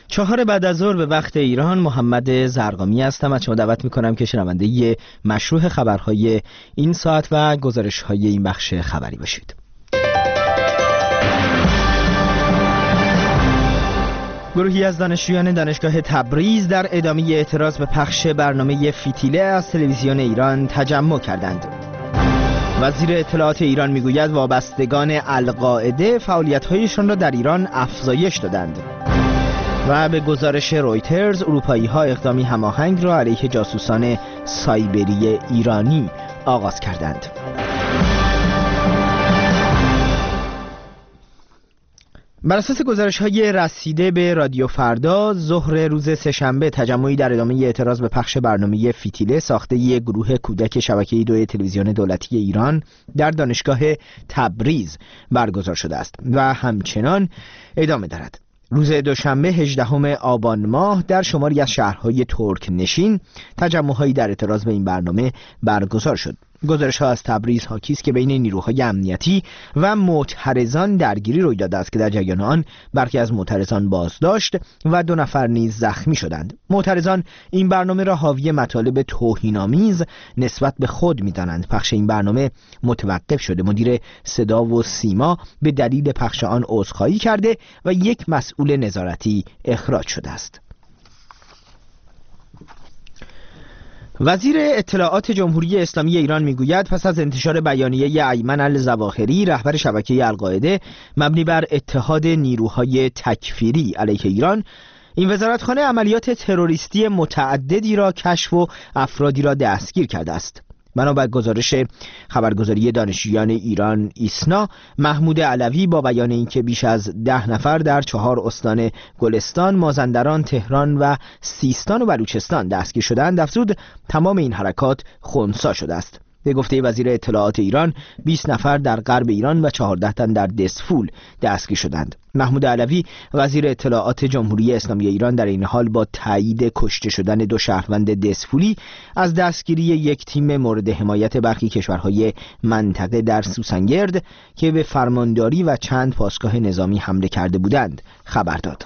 4 بعد از ظهر به وقت ایران. محمد زرقامی هستم. از شما دعوت میکنم که شنونده مشروح خبرهای این ساعت و گزارش‌های این بخش خبری باشید. گروهی از دانشجویان دانشگاه تبریز در ادامه اعتراض به پخش برنامه فتیله از تلویزیون ایران تجمع کردند. وزیر اطلاعات ایران میگوید وابستگان القاعده فعالیت‌هایشان را در ایران افزایش دادند. و به گزارش رویترز اروپایی‌ها اقدامی هماهنگ را علیه جاسوسان سایبری ایرانی آغاز کردند. بر اساس گزارش‌های رسیده به رادیو فردا، ظهر روز سه‌شنبه تجمعی در ادامه اعتراض به پخش برنامه فتیله ساخته یک گروه کودک شبکه 2 تلویزیون دولتی ایران در دانشگاه تبریز برگزار شده است و همچنان ادامه دارد. روز دوشنبه 18 آبان ماه در شماری از شهرهای ترک نشین تجمع‌هایی در اعتراض به این برنامه برگزار شد. گزارش‌ها از تبریز حاکی است که بین نیروهای امنیتی و معترضان درگیری روی داده است که در جریان آن برخی از معترضان بازداشت و 2 نفر نیز زخمی شدند. معترضان این برنامه را حاوی مطالب توهین‌آمیز نسبت به خود می‌دانند. پخش این برنامه متوقف شده. مدیر صدا و سیما به دلیل پخش آن عذرخواهی کرده و یک مسئول نظارتی اخراج شده است. وزیر اطلاعات جمهوری اسلامی ایران میگوید پس از انتشار بیانیه ایمن الظواهری رهبر شبکه القاعده مبنی بر اتحاد نیروهای تکفیری علیه ایران، این وزارتخانه عملیات تروریستی متعددی را کشف و افرادی را دستگیر کرده است. بنابر گزارش خبرگزاری دانشجویان ایران ایسنا، محمود علوی با بیان اینکه بیش از 10 نفر در 4 استان گلستان، مازندران، تهران و سیستان و بلوچستان دستگیر شدند، افزود تمام این حرکات خنثی شده است. به گفته وزیر اطلاعات ایران، 20 نفر در غرب ایران و 14 تن در دسفول دستگیر شدند. محمود علوی وزیر اطلاعات جمهوری اسلامی ایران در این حال با تایید کشته شدن 2 شهروند دسفولی از دستگیری یک تیم مورد حمایت برخی کشورهای منطقه در سوسنگرد که به فرمانداری و چند پاسگاه نظامی حمله کرده بودند خبر داد.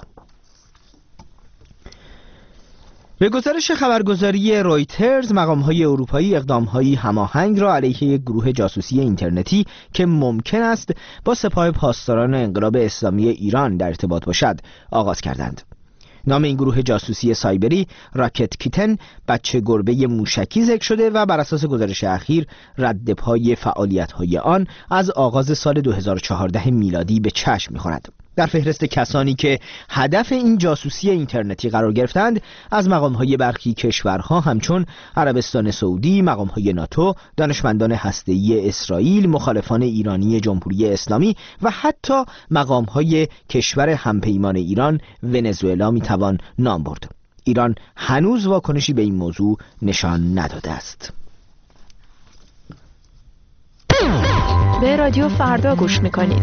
به گزارش خبرگزاری رویترز، مقام‌های اروپایی اقدام‌های هماهنگ را علیه یک گروه جاسوسی اینترنتی که ممکن است با سپاه پاسداران انقلاب اسلامی ایران در ارتباط باشد آغاز کردند. نام این گروه جاسوسی سایبری راکت کیتن بچه گربه موشکی ذکر شده و بر اساس گزارش اخیر رد پای فعالیت‌های آن از آغاز سال 2014 میلادی به چشم می‌خورد. در فهرست کسانی که هدف این جاسوسی اینترنتی قرار گرفتند از مقام‌های برخی کشورها همچون عربستان سعودی، مقام‌های ناتو، دانشمندان هسته‌ای اسرائیل، مخالفان ایرانی جمهوری اسلامی و حتی مقام‌های کشور همپیمان ایران ونزوئلا میتوان نام برد. ایران هنوز واکنشی به این موضوع نشان نداده است. به رادیو فردا گوش میکنید.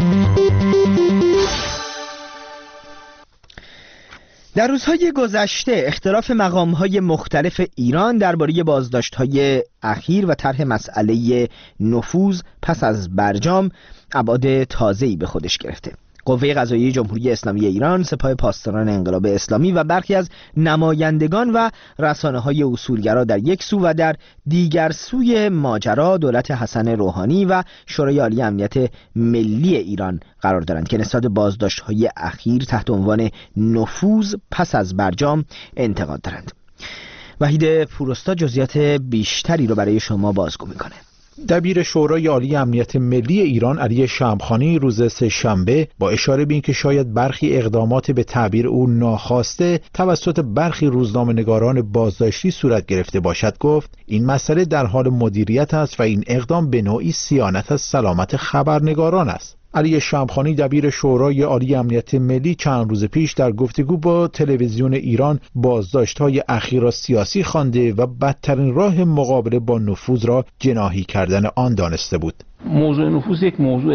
در روزهای گذشته اختلاف مقام‌های مختلف ایران درباره بازداشت‌های اخیر و طرح مسئله نفوذ پس از برجام ابعاد تازه‌ای به خودش گرفته. قوه قضاییه جمهوری اسلامی ایران، سپاه پاسداران انقلاب اسلامی و برخی از نمایندگان و رسانه‌های اصولگرا در یک سو و در دیگر سوی ماجرا دولت حسن روحانی و شورای عالی امنیت ملی ایران قرار دارند که نسبت بازداشت‌های اخیر تحت عنوان نفوذ پس از برجام انتقاد دارند. وحید پوراستاد جزئیات بیشتری رو برای شما بازگو می‌کنه. دبیر شورای عالی امنیت ملی ایران علی شمخانی روز سه‌شنبه با اشاره به اینکه شاید برخی اقدامات به تعبیر او ناخواسته توسط برخی روزنامه‌نگاران بازداشتی صورت گرفته باشد گفت این مسئله در حال مدیریت است و این اقدام به نوعی صیانت از سلامت خبرنگاران است. علی شمخانی دبیر شورای عالی امنیت ملی چند روز پیش در گفتگو با تلویزیون ایران بازداشت‌های اخیر را سیاسی خوانده و بدترین راه مقابله با نفوذ را جناحی کردن آن دانسته بود. موضوع نفوذ یک موضوع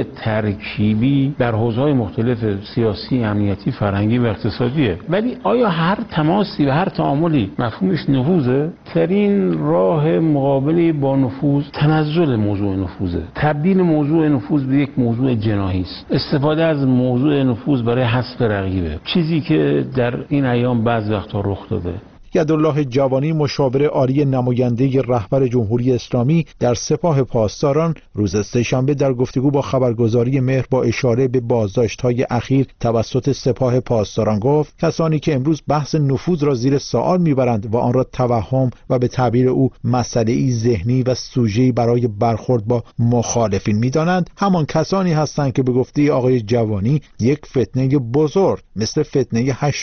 ترکیبی در حوزه‌های مختلف سیاسی، امنیتی، فرهنگی و اقتصادیه. ولی آیا هر تماسی و هر تعاملی مفهومش نفوذه؟ ترین راه مقابله با نفوذ تنزل موضوع نفوذه. تبدیل موضوع نفوذ به یک موضوع جناحی است. استفاده از موضوع نفوذ برای حذف رقیبه. چیزی که در این ایام بعض وقتا رخ داده. یدالله جوانی مشاور عالی نماینده رهبر جمهوری اسلامی در سپاه پاسداران روز سه‌شنبه در گفتگو با خبرگزاری مهر با اشاره به بازداشت‌های اخیر توسط سپاه پاسداران گفت کسانی که امروز بحث نفوذ را زیر سوال می‌برند و آن را توهم و به تعبیر او مسئله‌ای ذهنی و سوژه‌ای برای برخورد با مخالفین می‌دانند، همان کسانی هستند که به گفته آقای جوانی یک فتنه بزرگ مثل فتنه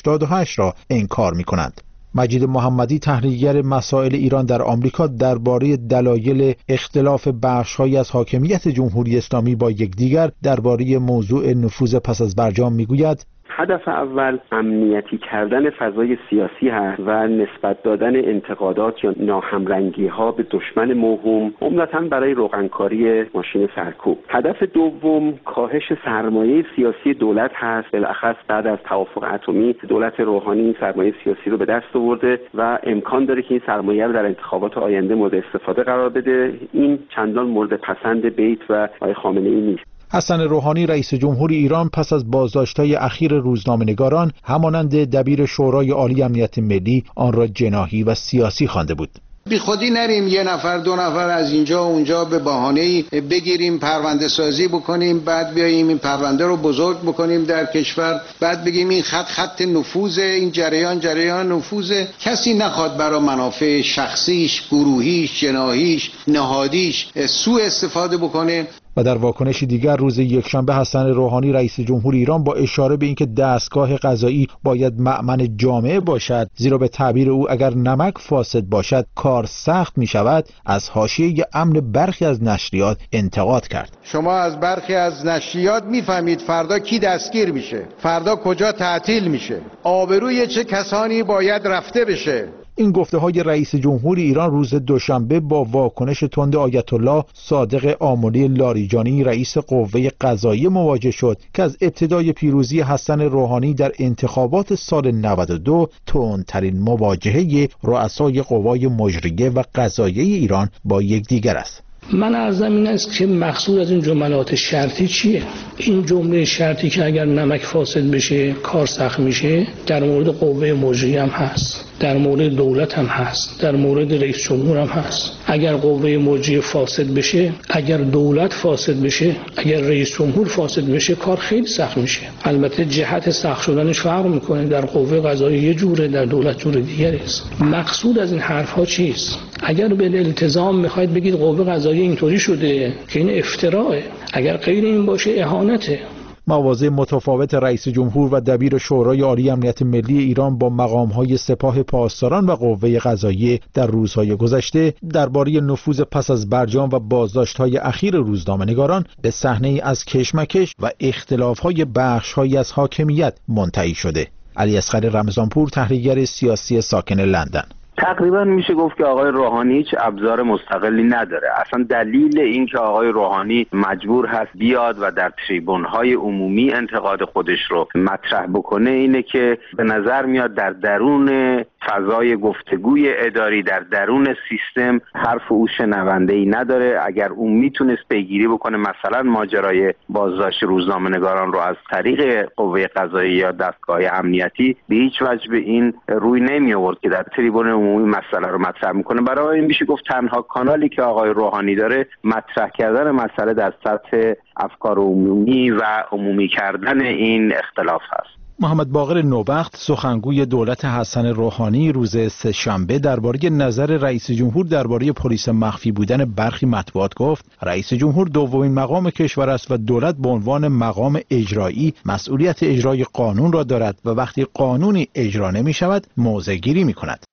88 را انکار می‌کنند. مجید محمدی تحلیلگر مسائل ایران در آمریکا درباره دلایل اختلاف بخش‌هایی از حاکمیت جمهوری اسلامی با یکدیگر درباره موضوع نفوذ پس از برجام میگوید هدف اول امنیتی کردن فضای سیاسی هست و نسبت دادن انتقادات یا ناهمرنگی ها به دشمن موهوم، عمدتاً برای روغنکاری ماشین سرکوب. هدف دوم کاهش سرمایه سیاسی دولت هست. بالاخص بعد از توافق اتمی دولت روحانی این سرمایه سیاسی رو به دست آورده و امکان داره که این سرمایه رو در انتخابات آینده مورد استفاده قرار بده. این چندان مورد پسند بیت و آقای خامنه‌ای نیست. حسن روحانی رئیس جمهوری ایران پس از بازداشت‌های اخیر روزنامه‌نگاران همانند دبیر شورای عالی امنیت ملی آن را جناحی و سیاسی خوانده بود. بی خودی نریم یه نفر دو نفر از اینجا و اونجا به بهانه‌ای بگیریم پرونده سازی بکنیم، بعد بیاییم این پرونده رو بزرگ بکنیم در کشور، بعد بگیم این خط نفوذ، این جریان نفوذ. کسی نخواد برای منافع شخصیش، گروهیش، جناحیش، نهادیش سوء استفاده بکنه. و در واکنشی دیگر روز یکشنبه حسن روحانی رئیس جمهوری ایران با اشاره به اینکه دستگاه قضایی باید مأمن جامعه باشد، زیرا به تعبیر او اگر نمک فاسد باشد کار سخت می شود، از حاشیه امن برخی از نشریات انتقاد کرد. شما از برخی از نشریات میفهمید فردا کی دستگیر میشه، فردا کجا تعطیل میشه، آبروی چه کسانی باید رفته بشه. این گفته‌های رئیس جمهوری ایران روز دوشنبه با واکنش تند آیت الله صادق آملی لاریجانی رئیس قوه قضاییه مواجه شد که از ابتدای پیروزی حسن روحانی در انتخابات سال 92 تندترین مواجهه رؤسای قوای مجریه و قضاییه ایران با یکدیگر است. من عرضم این است که مقصود از این جملات شرطی چیه؟ این جمله شرطی که اگر نمک فاسد بشه کار سخت میشه در مورد قوه مجریه هم هست، در مورد دولت هم هست، در مورد رئیس جمهور هم هست. اگر قوه مجریه فاسد بشه، اگر دولت فاسد بشه، اگر رئیس جمهور فاسد بشه کار خیلی سخت میشه. البته جهت سخت شدنش فرق میکنه، در قوه قضاییه یه جوره، در دولت جور دیگری است. مقصود از این حرف ها چیست؟ اگر به التزام میخواید بگید قوه قضاییه اینطوری شده که این افتراءه، اگر غیر این باشه اهانته. مواضع متفاوت رئیس جمهور و دبیر شورای عالی امنیت ملی ایران با مقام‌های سپاه پاسداران و قوه قضاییه در روزهای گذشته درباره نفوذ پس از برجام و بازداشت‌های اخیر روزنامه‌نگاران به صحنه‌ای از کشمکش و اختلاف‌های بخش‌هایی از حاکمیت منتهی شده. علی اصغر رمضانپور تحلیلگر سیاسی ساکن لندن: تقریبا میشه گفت که آقای روحانی هیچ ابزار مستقلی نداره. اصلا دلیل این که آقای روحانی مجبور هست بیاد و در تریبون‌های عمومی انتقاد خودش رو مطرح بکنه اینه که به نظر میاد در درون فضای گفتگوی اداری، در درون سیستم حرف او شنونده‌ای نداره. اگر اون میتونست پیگیری بکنه مثلا ماجرای بازداشت روزنامه‌نگاران رو از طریق قوه قضاییه یا دستگاه امنیتی، به هیچ وجه به این روی نمی آورد که در تریبون عمومی مسئله رو مطرح میکنه. برای این میشه گفت تنها کانالی که آقای روحانی داره مطرح کردن مسئله در سطح افکار عمومی و عمومی کردن این اختلاف هست. محمد باقر نوبخت سخنگوی دولت حسن روحانی روز سه‌شنبه درباره نظر رئیس جمهور درباره پلیس مخفی بودن برخی مطبوعات گفت رئیس جمهور دومین مقام کشور است و دولت به عنوان مقام اجرایی مسئولیت اجرای قانون را دارد و وقتی قانونی اجرا نمی شود موضع‌گیری می کند.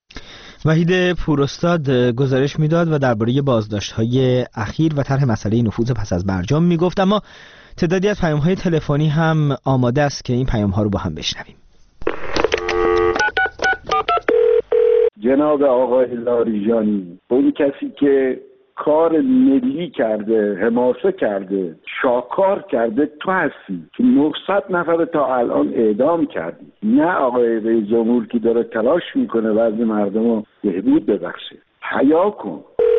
وحید پوراستاد گزارش میداد و درباره بازداشت‌های اخیر و طرح مسئله نفوذ پس از برجام میگفت، اما تعدادی از پیام‌های تلفنی هم آماده است که این پیام‌ها رو با هم بشنویم. جناب آقای لاریجانی، اون کسی که کار ملی کرده، حماسه کرده، شاکار کرده، تو هستی که 900 نفر تا الان اعدام کردی. نه آقای رئیس جمهور که داره تلاش میکنه وضع مردم رو بهبود ببخشه. حیا کن.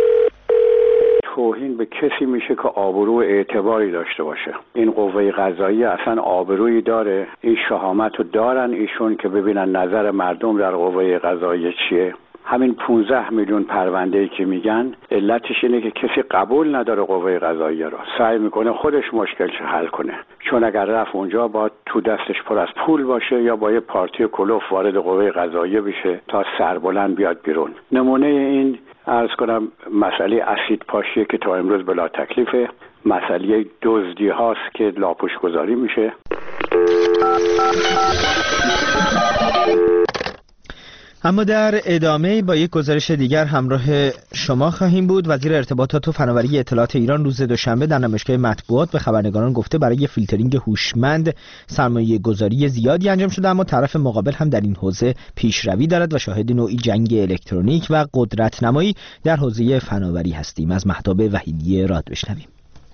توهین به کسی میشه که آبرو و اعتباری داشته باشه. این قوه قضاییه اصلا آبرویی داره؟ این شهامت رو دارن ایشون که ببینن نظر مردم در قوه قضاییه چیه؟ همین 15 میلیون پرونده‌ای که میگن علتش اینه که کسی قبول نداره قوه قضاییه رو، سعی میکنه خودش مشکلش حل کنه، چون اگر رفت اونجا با تو دستش پر از پول باشه یا با یه پارتی کلوف وارد قوه قضاییه بشه تا سربلند بیاد بیرون. نمونه این عرض کنم مسئله اسید پاشیه که تا امروز بلا تکلیفه، مسئله دزدی هاست که لاپوش گذاری میشه. اما در ادامه با یک گزارش دیگر همراه شما خواهیم بود. وزیر ارتباطات و فناوری اطلاعات ایران روز دوشنبه در نمایشگاه مطبوعات به خبرنگاران گفته برای فیلترینگ هوشمند سرمایه گذاری زیادی انجام شده، اما طرف مقابل هم در این حوزه پیشروی دارد و شاهد نوعی جنگ الکترونیک و قدرت نمایی در حوزه فناوری هستیم. از مهتاب وحیدی راد بشنویم.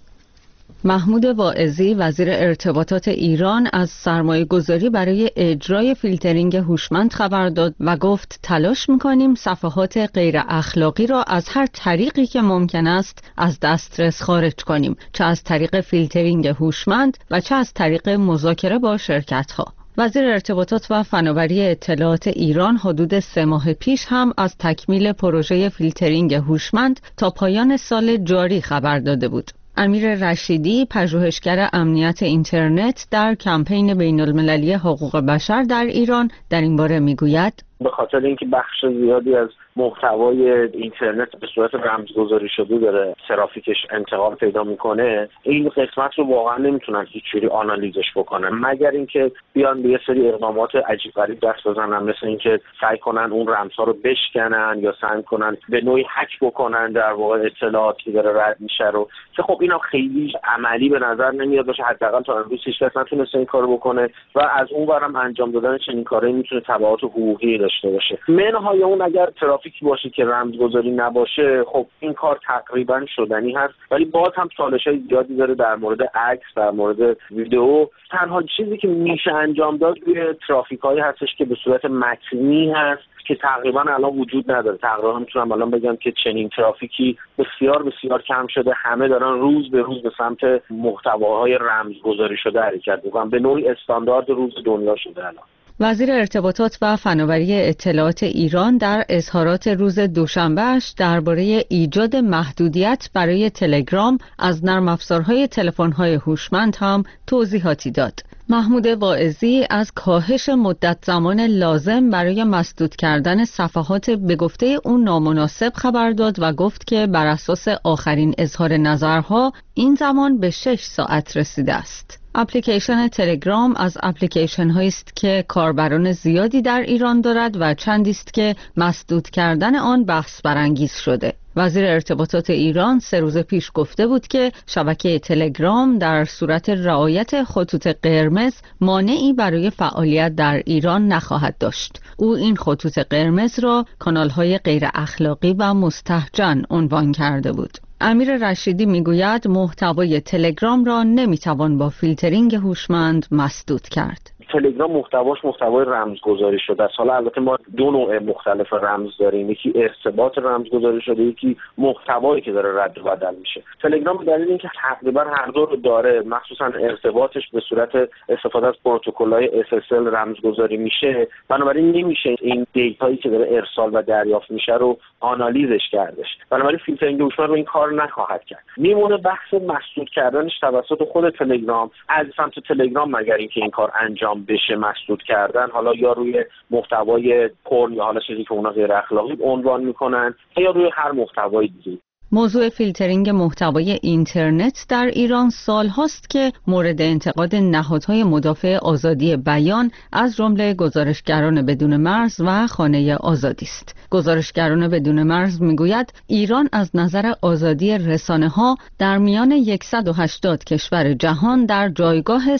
محمود واعظی وزیر ارتباطات ایران از سرمایه‌گذاری برای اجرای فیلترینگ هوشمند خبر داد و گفت تلاش می‌کنیم صفحات غیر اخلاقی را از هر طریقی که ممکن است از دسترس خارج کنیم، چه از طریق فیلترینگ هوشمند و چه از طریق مذاکره با شرکت‌ها. وزیر ارتباطات و فناوری اطلاعات ایران حدود 3 ماه پیش هم از تکمیل پروژه فیلترینگ هوشمند تا پایان سال جاری خبر داده بود. امیر رشیدی، پژوهشگر امنیت اینترنت در کمپین بین‌المللی حقوق بشر در ایران، در این باره میگوید به خاطر اینکه بخش زیادی از محتوای اینترنت به صورت رمزگذاری شده داره ترافیکش انتقال پیدا میکنه، این قسمت رو واقعا نمیتونن هیچ جوری آنالیزش بکنن مگر اینکه بیان به یه سری اقدامات عجیب غریب دست بزنن، مثل اینکه سعی کنن اون رمزها رو بشکنن یا سعی کنن به نوعی هک بکنن در واقع اطلاعاتی که داره رد میشه رو، که خب اینا خیلی عملی به نظر نمیاد باشه. حداقل تا امروز هیچ کس نتونسته این کارو بکنه و از اون ورم انجام دادن چنین کاری میتونه تبعات حقوقی داشته باشه. منهای اون اگر ترافیکی باشه که رمزگذاری نباشه، خب این کار تقریبا شدنی هست، ولی باز هم چالش‌های زیادی داره در مورد عکس، در مورد ویدئو. تنها چیزی که میشه انجام داد روی ترافیکایی هستش که به صورت متنی هست که تقریبا الان وجود نداره. تقریبا میتونم الان بگم که چنین ترافیکی بسیار بسیار کم شده. همه دارن روز به روز به سمت محتواهای رمزگذاری شده حرکت میکنن، به نوعی استاندارد روز دنیا شده الان. وزیر ارتباطات و فناوری اطلاعات ایران در اظهارات روز دوشنبهش درباره ایجاد محدودیت برای تلگرام از نرم افزارهای تلفن‌های هوشمند هم توضیحاتی داد. محمود واعظی از کاهش مدت زمان لازم برای مسدود کردن صفحات به گفته اون نامناسب خبر داد و گفت که بر اساس آخرین اظهار نظرها این زمان به 6 ساعت رسیده است. اپلیکیشن تلگرام از اپلیکیشن هایی است که کاربران زیادی در ایران دارد و چندی است که مسدود کردن آن بحث برانگیز شده. وزیر ارتباطات ایران 3 روز پیش گفته بود که شبکه تلگرام در صورت رعایت خطوط قرمز مانعی برای فعالیت در ایران نخواهد داشت. او این خطوط قرمز را کانال‌های غیر اخلاقی و مستهجن عنوان کرده بود. امیر رشیدی میگوید محتوای تلگرام را نمیتوان با فیلترینگ هوشمند مسدود کرد. تلگرام محتوای رمزگذاری شده است. حالا البته ما 2 نوع مختلف رمز داریم، یکی ارتباط رمزگذاری شده، یکی محتوایی که داره رد و بدل میشه. تلگرام به دلیل اینکه تقریبا هر دو رو داره، مخصوصا ارتباطش به صورت استفاده از پروتکل‌های SSL رمزگذاری میشه، بنابراین نمیشه این دیتایی که داره ارسال و دریافت میشه رو آنالیزش کردش. بنابراین فیلترینگ هوشمند رو این کار نخواهد کرد. میمونه بحث مسدود کردنش توسط خود تلگرام از سمت تلگرام، مگر اینکه این کار انجام بشه مسدود کردن، حالا یا روی محتوای پورن یا حالا چیزی که اونا غیر اخلاقی عنوان میکنن یا روی هر محتوای دیگه. موضوع فیلترینگ محتوای اینترنت در ایران سال هاست که مورد انتقاد نهادهای مدافع آزادی بیان از جمله گزارشگران بدون مرز و خانه آزادی است. گزارشگران بدون مرز میگوید ایران از نظر آزادی رسانه‌ها در میان 180 کشور جهان در جایگاه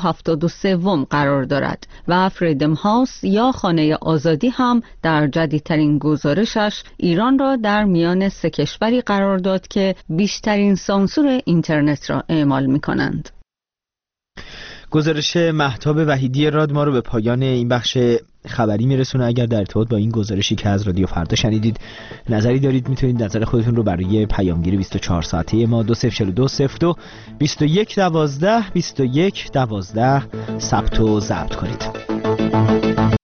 173 قرار دارد و فریدم هاوس یا خانه آزادی هم در جدیدترین گزارشش ایران را در میان 3 کشوری قرار قرار داد که بیشترین سانسور اینترنت را اعمال می‌کنند. گزارش مهتاب وحیدی راد ما رو به پایان این بخش خبری میرسونه. اگر در ارتباط با این گزارشی که از رادیو فردا شنیدید نظری دارید، میتونید نظر خودتون رو برای پیامگیر 24 ساعته ما 204202 2112 2112 ثبت و ضبط کنید.